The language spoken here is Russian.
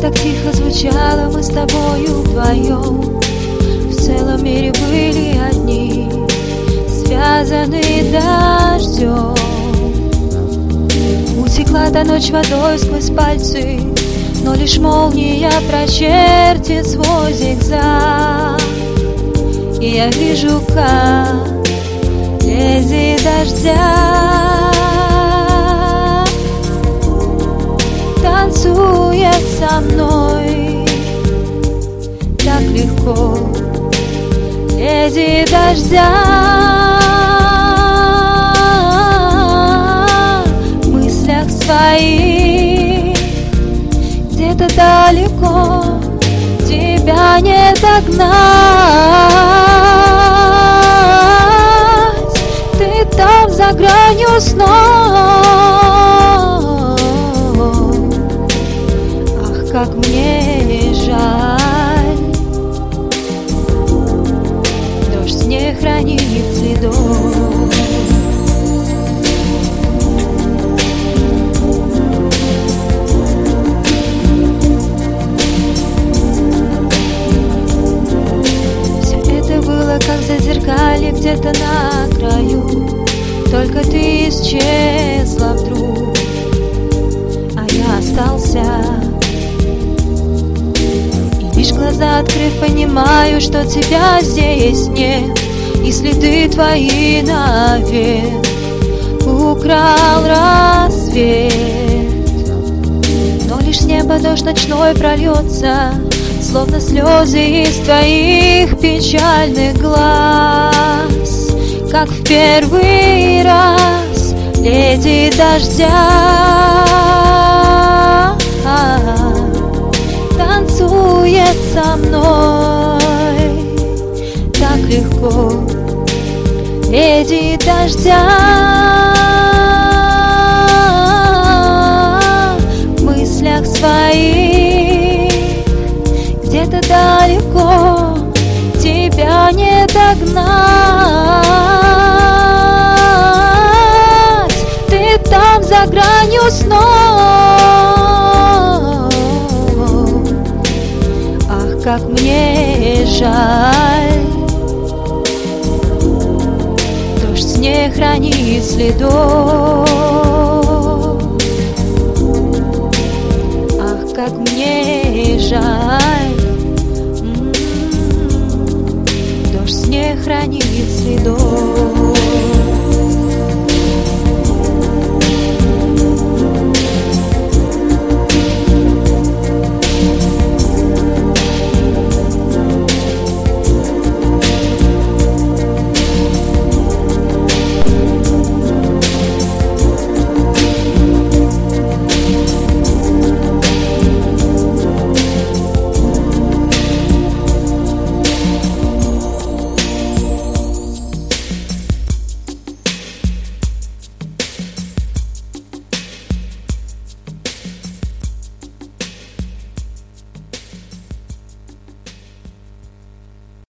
так тихо звучало, мы с тобою вдвоем. В целом мире были одни, связанные дождем. Утекла та ночь водой сквозь пальцы, но лишь молния прочертит свой зигзаг. И я вижу, как леди дождя танцует со мной так легко. Леди дождя в мыслях своих где-то далеко, тебя не догнать. Ты там за гранью снов. Ах, как мне жаль, дождь не хранит следов. Как зазеркалье где-то на краю, только ты исчезла вдруг, а я остался. И лишь глаза открыв, понимаю, что тебя здесь нет, и следы твои навек украл рассвет. Но лишь с неба дождь ночной прольется, словно слезы из твоих печальных глаз. Как в первый раз, леди дождя танцует со мной так легко. Леди дождя в мыслях своих где-то далеко, тебя не догнать. Ты там за гранью снов. Ах, как мне жаль, дождь не хранит следов. Ах, как мне жаль, дождь не хранит следов.